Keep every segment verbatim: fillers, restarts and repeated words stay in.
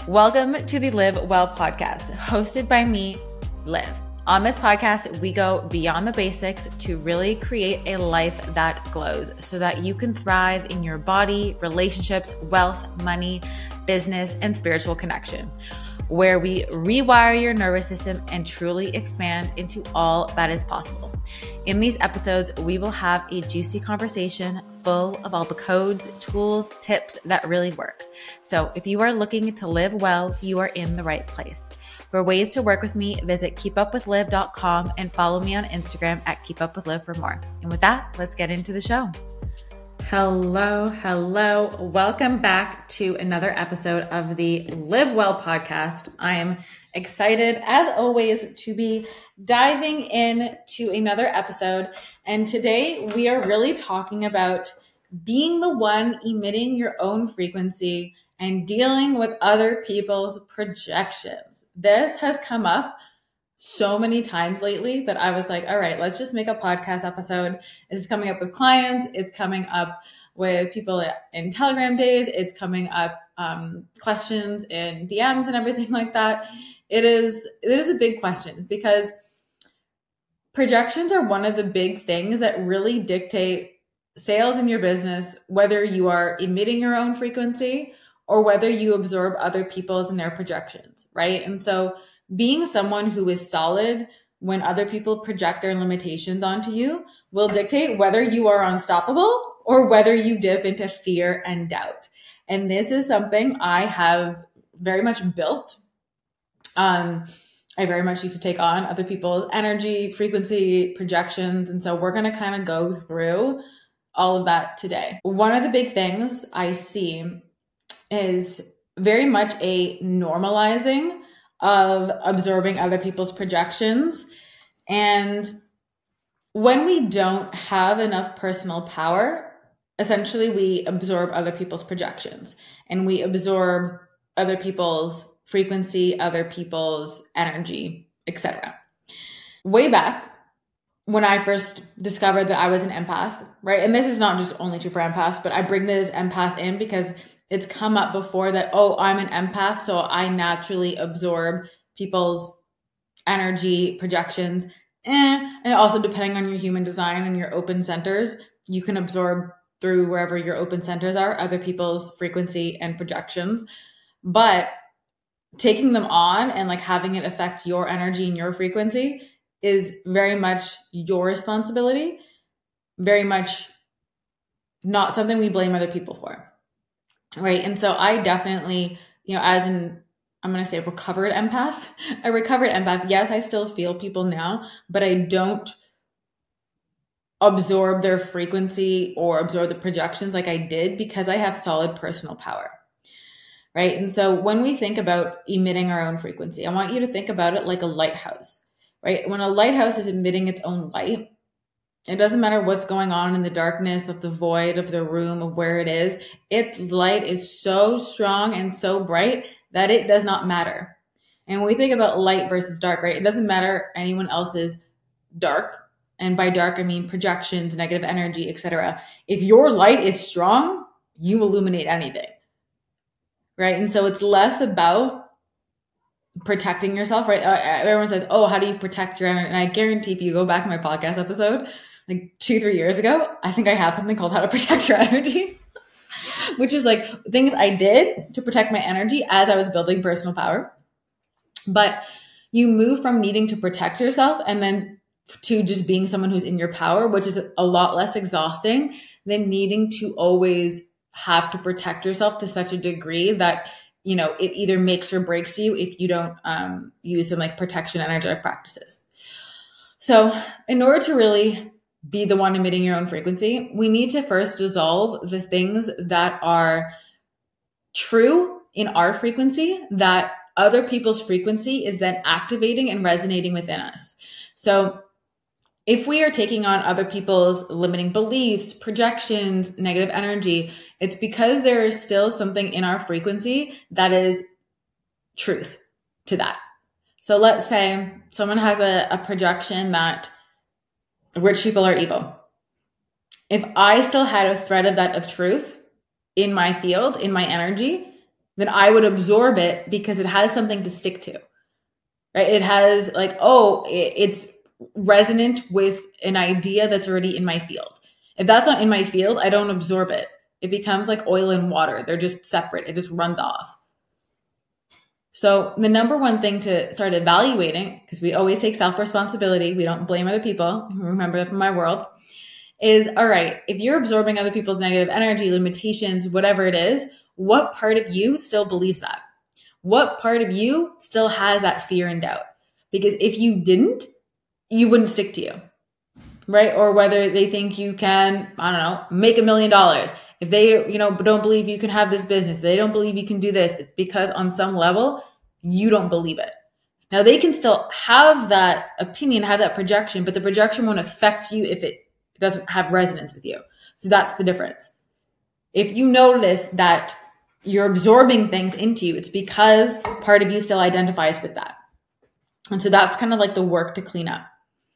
Welcome to the Live Well podcast, hosted by me, Liv. On this podcast, we go beyond the basics to really create a life that glows so that you can thrive in your body, relationships, wealth, money, business, and spiritual connection, where we rewire your nervous system and truly expand into all that is possible. In these episodes, we will have a juicy conversation full of all the codes, tools, tips that really work. So if you are looking to live well, you are in the right place. For ways to work with me, visit keep up with liv dot com and follow me on Instagram at keep up with liv for more. And with that, let's get into the show. Hello, hello. Welcome back to another episode of the Live Well podcast. I am excited, as always, to be diving in to another episode. And today we are really talking about being the one emitting your own frequency and dealing with other people's projections. This has come up so many times lately that I was like, all right, let's just make a podcast episode. It's coming up with clients. It's coming up with people in Telegram days. It's coming up um, questions in D Ms and everything like that. It is, it is a big question because projections are one of the big things that really dictate sales in your business, whether you are emitting your own frequency or whether you absorb other people's and their projections, right? And so being someone who is solid when other people project their limitations onto you will dictate whether you are unstoppable or whether you dip into fear and doubt. And this is something I have very much built. Um, I very much used to take on other people's energy, frequency, projections. And so we're going to kind of go through all of that today. One of the big things I see is very much a normalizing of absorbing other people's projections. And when we don't have enough personal power, essentially we absorb other people's projections and we absorb other people's frequency, other people's energy, et cetera. Way back when I first discovered that I was an empath, right? And this is not just only true for empaths, but I bring this empath in because it's come up before that, oh, I'm an empath, so I naturally absorb people's energy, projections. Eh. And also depending on your human design and your open centers, you can absorb through wherever your open centers are, other people's frequency and projections. But taking them on and like having it affect your energy and your frequency is very much your responsibility, very much not something we blame other people for. Right. And so I definitely, you know, as an, I'm going to say recovered empath, a recovered empath. Yes, I still feel people now, but I don't absorb their frequency or absorb the projections like I did because I have solid personal power. Right. And so when we think about emitting our own frequency, I want you to think about it like a lighthouse, right? When a lighthouse is emitting its own light, it doesn't matter what's going on in the darkness of the void of the room of where it is. Its light is so strong and so bright that it does not matter. And when we think about light versus dark, right? It doesn't matter anyone else's dark. And by dark, I mean projections, negative energy, et cetera. If your light is strong, you illuminate anything, right? And so it's less about protecting yourself, right? Everyone says, oh, how do you protect your energy? And I guarantee if you go back to my podcast episode, like two, three years ago, I think I have something called How to Protect Your Energy, which is like things I did to protect my energy as I was building personal power. But you move from needing to protect yourself and then to just being someone who's in your power, which is a lot less exhausting than needing to always have to protect yourself to such a degree that, you know, it either makes or breaks you if you don't um, use some like protection energetic practices. So in order to really be the one emitting your own frequency, we need to first dissolve the things that are true in our frequency that other people's frequency is then activating and resonating within us. So if we are taking on other people's limiting beliefs, projections, negative energy, it's because there is still something in our frequency that is truth to that. So let's say someone has a, a projection that rich people are evil. If I still had a thread of that of truth in my field, in my energy, then I would absorb it because it has something to stick to, right? It has like, oh, it's resonant with an idea that's already in my field. If that's not in my field, I don't absorb it. It becomes like oil and water. They're just separate. It just runs off. So the number one thing to start evaluating, because we always take self-responsibility, we don't blame other people, remember that from my world, is, all right, if you're absorbing other people's negative energy, limitations, whatever it is, what part of you still believes that? What part of you still has that fear and doubt? Because if you didn't, you wouldn't stick to you, right? Or whether they think you can, I don't know, make a million dollars. If they, you know, don't believe you can have this business, they don't believe you can do this, it's because on some level, you don't believe it. Now they can still have that opinion, have that projection, but the projection won't affect you if it doesn't have resonance with you. So that's the difference. If you notice that you're absorbing things into you, it's because part of you still identifies with that. And so that's kind of like the work to clean up.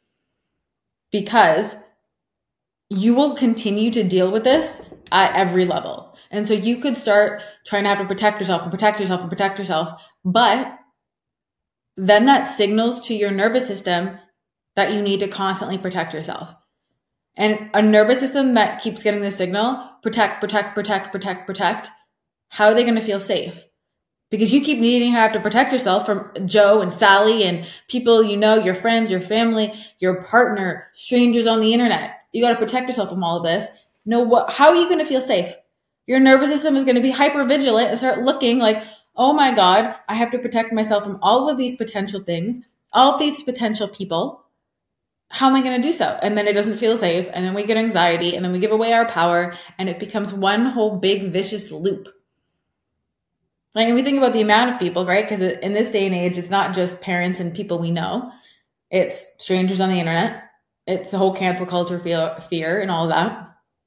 Because you will continue to deal with this at every level. And so you could start trying to have to protect yourself and protect yourself and protect yourself. But then that signals to your nervous system that you need to constantly protect yourself. And a nervous system that keeps getting the signal, protect, protect, protect, protect, protect, how are they going to feel safe? Because you keep needing to have to protect yourself from Joe and Sally and people you know, your friends, your family, your partner, strangers on the internet. You got to protect yourself from all of this. No, what? How are you going to feel safe? Your nervous system is going to be hyper vigilant and start looking like, oh my God, I have to protect myself from all of these potential things, all of these potential people. How am I going to do so? And then it doesn't feel safe. And then we get anxiety and then we give away our power and it becomes one whole big vicious loop. Like, and we think about the amount of people, right? Because in this day and age, it's not just parents and people we know. It's strangers on the internet. It's the whole cancel culture fear, fear and all of that.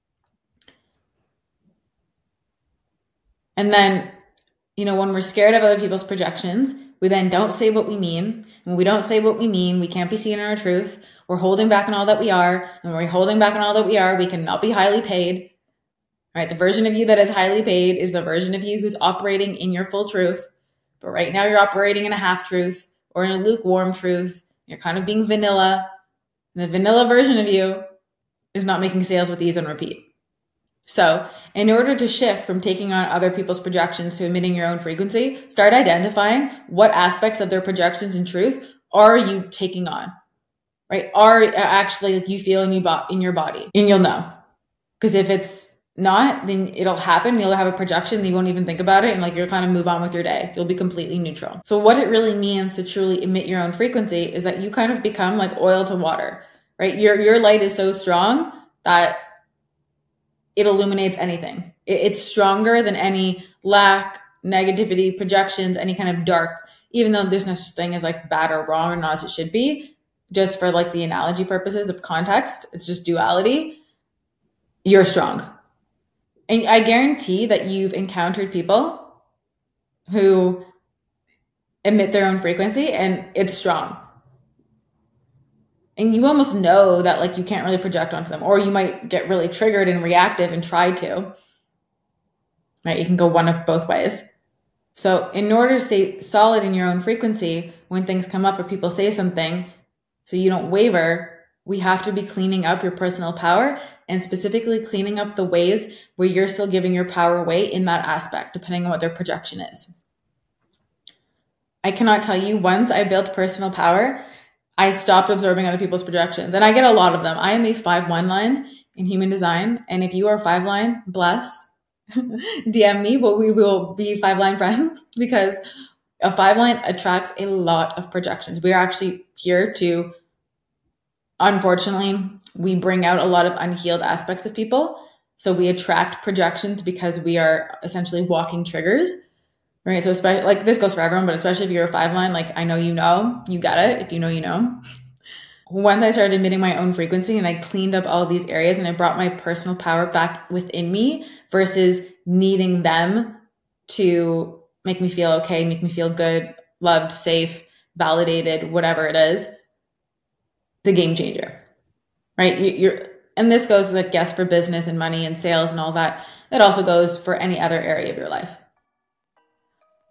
And then, you know, when we're scared of other people's projections, we then don't say what we mean. When we don't say what we mean, we can't be seen in our truth. We're holding back on all that we are. And when we're holding back on all that we are, we cannot be highly paid. Right? The version of you that is highly paid is the version of you who's operating in your full truth. But right now you're operating in a half truth or in a lukewarm truth. You're kind of being vanilla. And the vanilla version of you is not making sales with ease and repeat. So in order to shift from taking on other people's projections to emitting your own frequency, start identifying what aspects of their projections and truth are you taking on, right? Are actually like you feel in, you bo- in your body, and you'll know. Because if it's not, then it'll happen. You'll have a projection and you won't even think about it. And like you'll kind of move on with your day. You'll be completely neutral. So what it really means to truly emit your own frequency is that you kind of become like oil to water, right? Your, your light is so strong that it illuminates anything. It, it's stronger than any lack, negativity, projections, any kind of dark, even though there's no such thing as like bad or wrong or not as it should be, just for like the analogy purposes of context. It's just duality. You're strong. And I guarantee that you've encountered people who emit their own frequency and it's strong. And you almost know that like you can't really project onto them, or you might get really triggered and reactive and try to. Right? You can go one of both ways. So in order to stay solid in your own frequency, when things come up or people say something, so you don't waver, we have to be cleaning up your personal power and specifically cleaning up the ways where you're still giving your power away in that aspect, depending on what their projection is. I cannot tell you, once I built personal power, I stopped absorbing other people's projections. And I get a lot of them. I am a five one line in human design. And if you are five line, bless, D M me, but we will be five line friends, because a five line attracts a lot of projections. We are actually here to, unfortunately, we bring out a lot of unhealed aspects of people. So we attract projections because we are essentially walking triggers. Right. So especially like this goes for everyone, but especially if you're a five line, like I know, you know, you get it. If you know, you know. Once I started emitting my own frequency and I cleaned up all of these areas and I brought my personal power back within me versus needing them to make me feel okay, make me feel good, loved, safe, validated, whatever it is, it's a game changer. Right. You're, and this goes like, yes, for business and money and sales and all that. It also goes for any other area of your life.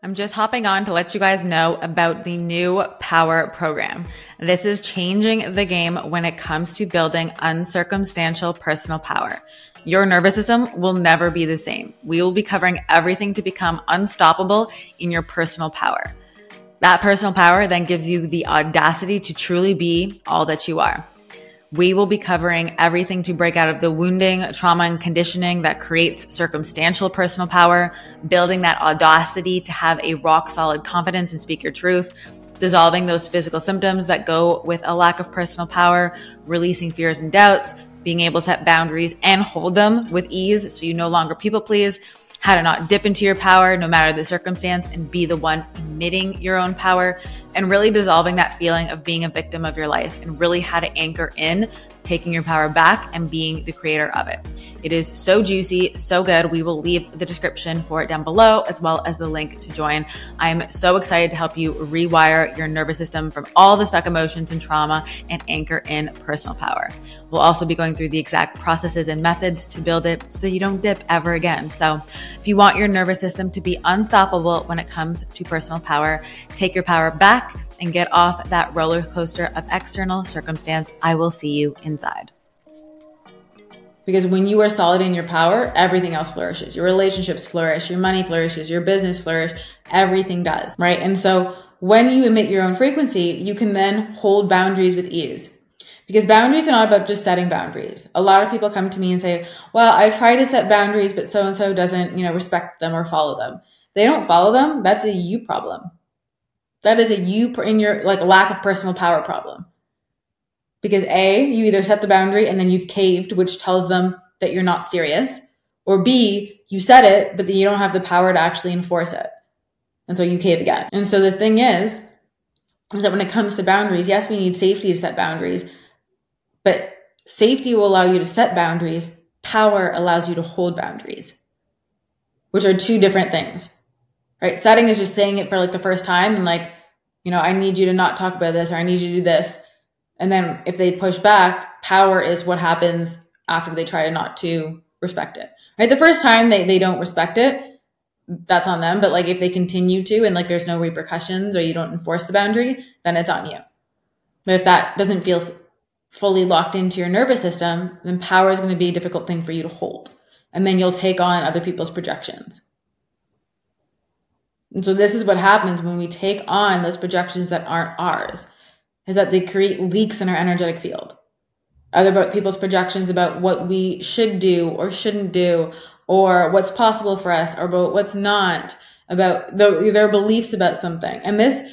I'm just hopping on to let you guys know about the new Power program. This is changing the game when it comes to building uncircumstantial personal power. Your nervous system will never be the same. We will be covering everything to become unstoppable in your personal power. That personal power then gives you the audacity to truly be all that you are. We will be covering everything to break out of the wounding, trauma, and conditioning that creates circumstantial personal power, building that audacity to have a rock solid confidence and speak your truth, dissolving those physical symptoms that go with a lack of personal power, releasing fears and doubts, being able to set boundaries and hold them with ease so you no longer people please, how to not dip into your power no matter the circumstance and be the one emitting your own power, and really dissolving that feeling of being a victim of your life and really how to anchor in taking your power back and being the creator of it. It is so juicy, so good. We will leave the description for it down below, as well as the link to join. I'm so excited to help you rewire your nervous system from all the stuck emotions and trauma and anchor in personal power. We'll also be going through the exact processes and methods to build it so you don't dip ever again. So if you want your nervous system to be unstoppable when it comes to personal power, take your power back and get off that roller coaster of external circumstance. I will see you inside. Because when you are solid in your power, everything else flourishes. Your relationships flourish, your money flourishes, your business flourishes, everything does, right? And so when you emit your own frequency, you can then hold boundaries with ease. Because boundaries are not about just setting boundaries. A lot of people come to me and say, well, I try to set boundaries, but so-and-so doesn't, you know, respect them or follow them. They don't follow them. That's a you problem. That is a you in your like lack of personal power problem. Because A, you either set the boundary and then you've caved, which tells them that you're not serious, or B, you set it, but then you don't have the power to actually enforce it. And so you cave again. And so the thing is, is that when it comes to boundaries, yes, we need safety to set boundaries, but safety will allow you to set boundaries. Power allows you to hold boundaries, which are two different things, right? Setting is just saying it for like the first time and like, you know, I need you to not talk about this, or I need you to do this. And then if they push back, power is what happens after they try to not to respect it, right? The first time they, they don't respect it, that's on them. But like if they continue to, and like there's no repercussions or you don't enforce the boundary, then it's on you. But if that doesn't feel fully locked into your nervous system, then power is going to be a difficult thing for you to hold. And then you'll take on other people's projections. And so this is what happens when we take on those projections that aren't ours, is that they create leaks in our energetic field. Other about people's projections about what we should do or shouldn't do, or what's possible for us, or about what's not, about the, their beliefs about something. And this,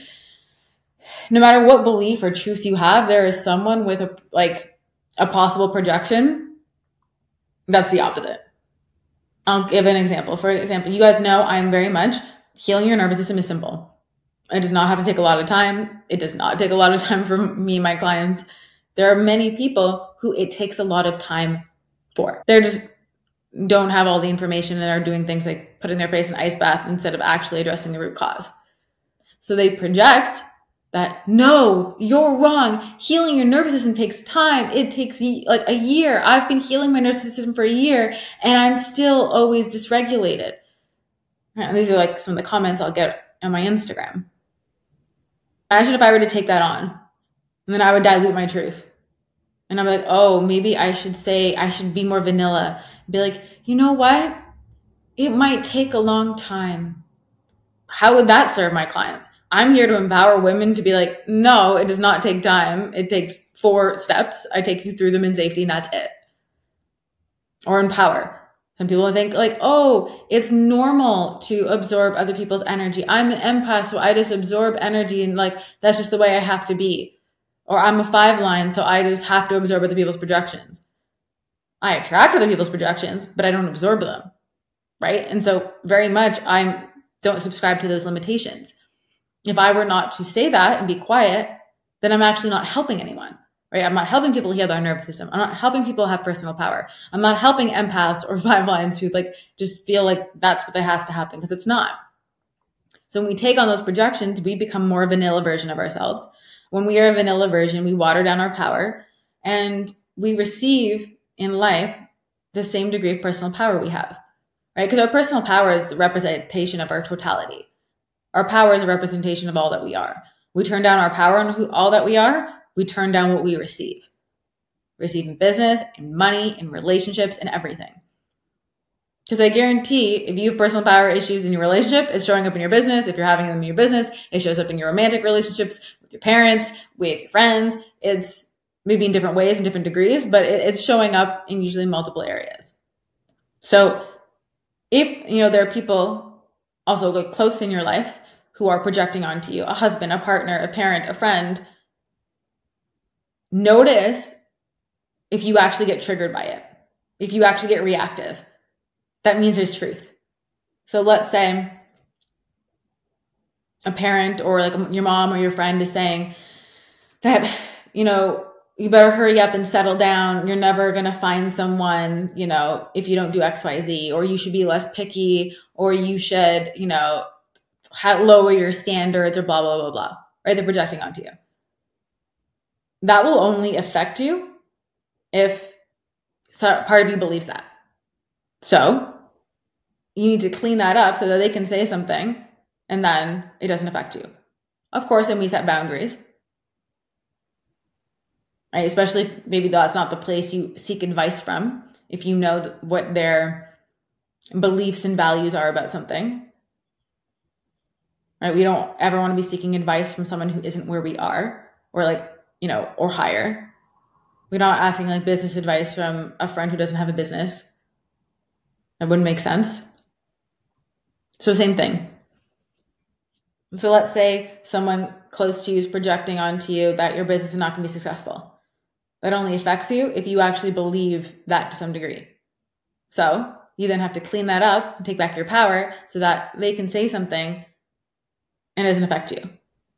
no matter what belief or truth you have, there is someone with a like a possible projection that's the opposite. I'll give an example. For example, you guys know I'm very much healing your nervous system is simple. It does not have to take a lot of time. It does not take a lot of time for me and my clients. There are many people who it takes a lot of time for. They just don't have all the information and are doing things like putting their face in an ice bath instead of actually addressing the root cause. So they project that, no, you're wrong. Healing your nervous system takes time. It takes like a year. I've been healing my nervous system for a year and I'm still always dysregulated. And these are like some of the comments I'll get on my Instagram. Imagine if I were to take that on, and then I would dilute my truth. And I'm like, oh, maybe I should say, I should be more vanilla. Be like, you know what? It might take a long time. How would that serve my clients? I'm here to empower women to be like, no, it does not take time. It takes four steps. I take you through them in safety and that's it. Or empower. Some people think like, oh, it's normal to absorb other people's energy. I'm an empath, so I just absorb energy and like, that's just the way I have to be. Or I'm a five line, so I just have to absorb other people's projections. I attract other people's projections, but I don't absorb them, right? And so very much I don't subscribe to those limitations. If I were not to say that and be quiet, then I'm actually not helping anyone. Right? I'm not helping people heal their nervous system. I'm not helping people have personal power. I'm not helping empaths or five lines who like just feel like that's what has to happen, because it's not. So when we take on those projections, we become more vanilla version of ourselves. When we are a vanilla version, we water down our power and we receive in life the same degree of personal power we have, right? Because our personal power is the representation of our totality. Our power is a representation of all that we are. We turn down our power and who, all that we are, we turn down what we receive. Receive in business, in money, in relationships, and everything. Because I guarantee if you have personal power issues in your relationship, it's showing up in your business. If you're having them in your business, it shows up in your romantic relationships with your parents, with your friends. It's maybe in different ways and different degrees, but it, it's showing up in usually multiple areas. So if, you know, there are people also like close in your life who are projecting onto you, a husband, a partner, a parent, a friend, notice if you actually get triggered by it, if you actually get reactive. That means there's truth. So let's say a parent or like your mom or your friend is saying that, you know, you better hurry up and settle down. You're never going to find someone, you know, if you don't do X, Y, Z, or you should be less picky, or you should, you know, lower your standards or blah, blah, blah, blah, right? They're projecting onto you. That will only affect you if part of you believes that. So you need to clean that up so that they can say something and then it doesn't affect you. Of course, then we set boundaries, right? Especially if maybe that's not the place you seek advice from. If you know what their beliefs and values are about something, right? We don't ever want to be seeking advice from someone who isn't where we are or like, you know, or higher. We're not asking like business advice from a friend who doesn't have a business. That wouldn't make sense. So same thing. So let's say someone close to you is projecting onto you that your business is not going to be successful. That only affects you if you actually believe that to some degree. So you then have to clean that up and take back your power so that they can say something and it doesn't affect you.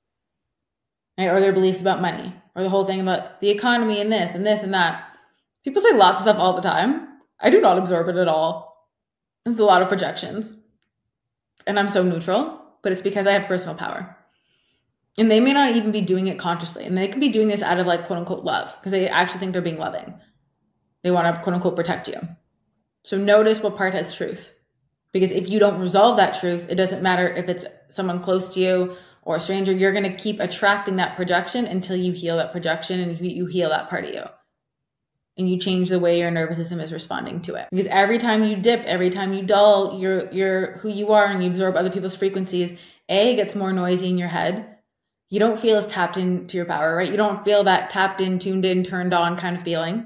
Right? Or their beliefs about money, or the whole thing about the economy and this and this and that. People say lots of stuff all the time. I do not absorb it at all. It's a lot of projections. And I'm so neutral, but it's because I have personal power. And they may not even be doing it consciously. And they could be doing this out of like quote unquote love because they actually think they're being loving. They want to quote unquote protect you. So notice what part has truth. Because if you don't resolve that truth, it doesn't matter if it's someone close to you or a stranger, you're going to keep attracting that projection until you heal that projection and you heal that part of you. And you change the way your nervous system is responding to it. Because every time you dip, every time you dull, you're, you're who you are and you absorb other people's frequencies, A, it gets more noisy in your head. You don't feel as tapped into your power, right? You don't feel that tapped in, tuned in, turned on kind of feeling.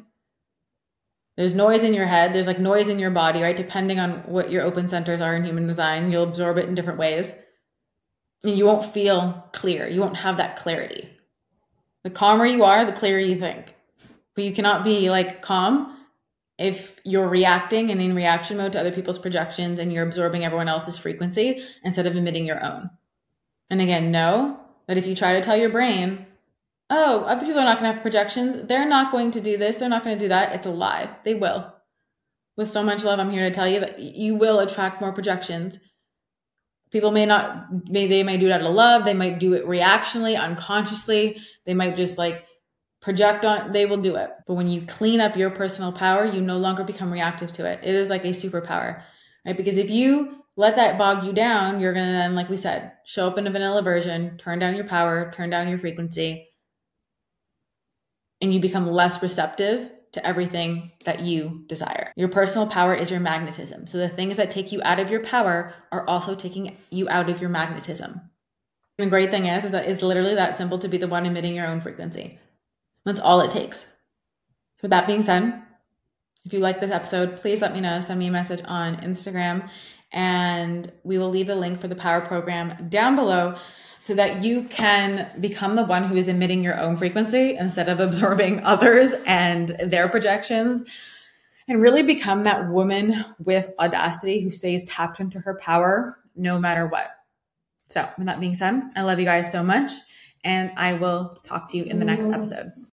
There's noise in your head. There's like noise in your body, right? Depending on what your open centers are in human design, you'll absorb it in different ways. And you won't feel clear. You won't have that clarity. The calmer you are, the clearer you think. But you cannot be like calm if you're reacting and in reaction mode to other people's projections and you're absorbing everyone else's frequency instead of emitting your own. And again, know that if you try to tell your brain, oh, other people are not going to have projections, they're not going to do this, they're not going to do that, it's a lie. They will. With so much love, I'm here to tell you that you will attract more projections. People may not, may they may do it out of love, they might do it reactionally, unconsciously, they might just like project on, they will do it. But when you clean up your personal power, you no longer become reactive to it. It is like a superpower, right? Because if you let that bog you down, you're going to then, like we said, show up in a vanilla version, turn down your power, turn down your frequency, and you become less receptive to everything that you desire. Your personal power is your magnetism. So the things that take you out of your power are also taking you out of your magnetism. And the great thing is, is that it's literally that simple to be the one emitting your own frequency. That's all it takes. With that being said, if you like this episode, please let me know. Send me a message on Instagram and we will leave the link for the power program down below so that you can become the one who is emitting your own frequency instead of absorbing others and their projections, and really become that woman with audacity who stays tapped into her power no matter what. So with that being said, I love you guys so much and I will talk to you in the next episode.